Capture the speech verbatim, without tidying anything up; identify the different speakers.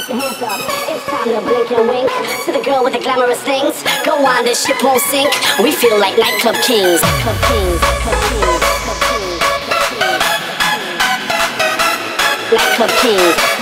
Speaker 1: Put your hands up. It's time to blink and wink to the girl with the glamorous things. Go on, this ship won't sink. We feel like nightclub kings. Club kings. Club kings. Club kings. Nightclub kings.